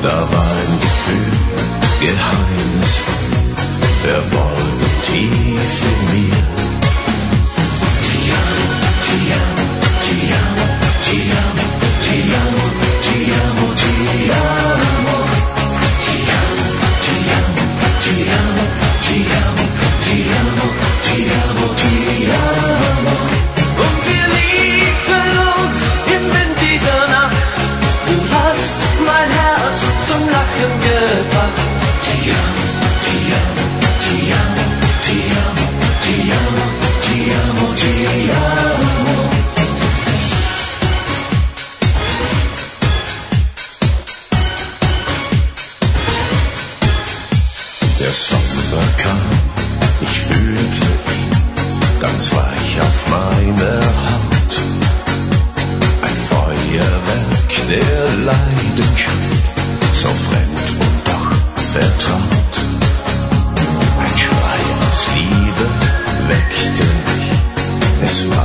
Da war ein Gefühl, geheimnisvoll, verborgen tief in mir. Ti amo, ti amo, ti amo, ti amo, ti amo, ti amo, ti amo. Ti amo, ti amo, ti amo, ti amo, ti amo, ti amo, ti amo. Und wir liebten uns im Wind dieser Nacht. Du hast mein Herz zum Lachen gebracht. Ti amo, ti amo, ti amo, ti amo, ti amo, ti amo, ti amo. Der Sommer kam, ich fühlte ihn ganz weich auf meiner Haut. Ein Feuerwerk der Leidenschaft, so fremd und doch vertraut. Ein Schrei aus Liebe weckte mich, es war